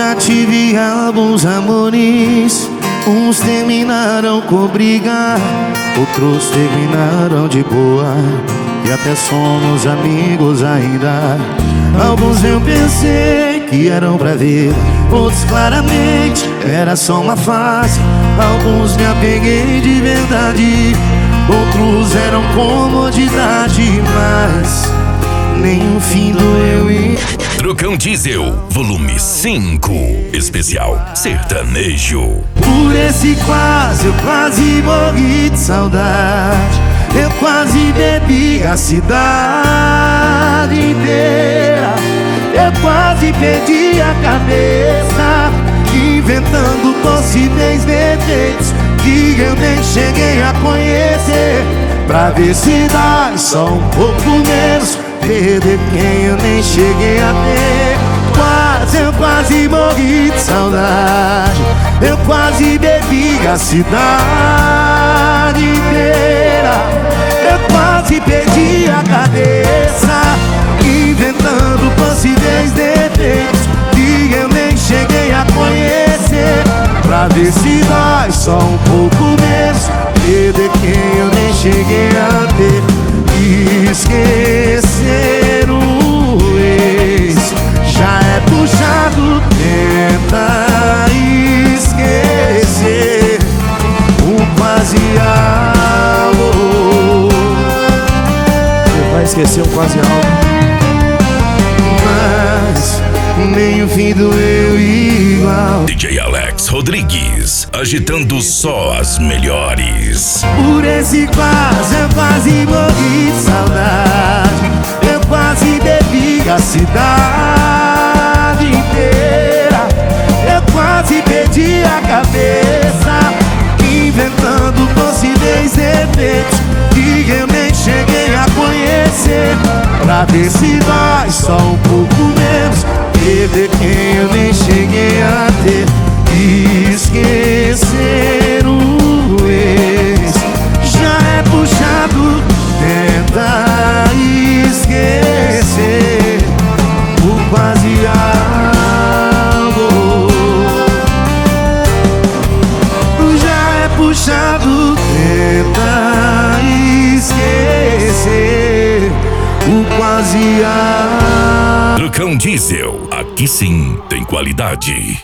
Já tive alguns amores, uns terminaram com briga, outros terminaram de boa, e até somos amigos ainda. Alguns eu pensei que eram pra ver, outros claramente era só uma fase. Alguns me apeguei de verdade, outros eram comodidade, mas nenhum fim doeu e... Trucão Diesel, volume 5, especial sertanejo. Por esse quase, eu quase morri de saudade. Eu quase bebi a cidade inteira. Eu quase perdi a cabeça, inventando possíveis defeitos que eu nem cheguei a conhecer, pra ver se dá só um pouco menos, perder quem eu nem cheguei a ter. Eu quase morri de saudade. Eu quase bebi a cidade inteira. Eu quase perdi a cabeça, inventando possíveis defeitos que eu nem cheguei a conhecer, pra ver se dói só um pouco menos, perder quem eu nem cheguei a ter. Esquecer o ex já é puxado, tenta esquecer o quase algo. Você vai esquecer um quase algo, Mas nem o fim doeu igual. DJ Alex Rodrigues, agitando só as melhores. Por esse quase, eu quase morri de saudade. Eu quase bebi a cidade inteira. Eu quase perdi a cabeça, inventando possíveis defeitos que eu nem cheguei a conhecer, pra ver se dói só um pouco menos, perder quem eu nem cheguei a ter. Esquecer o ex já é puxado, tenta esquecer o quase algo. Já é puxado, tenta esquecer o quase algo. Trucão Diesel, aqui sim tem qualidade.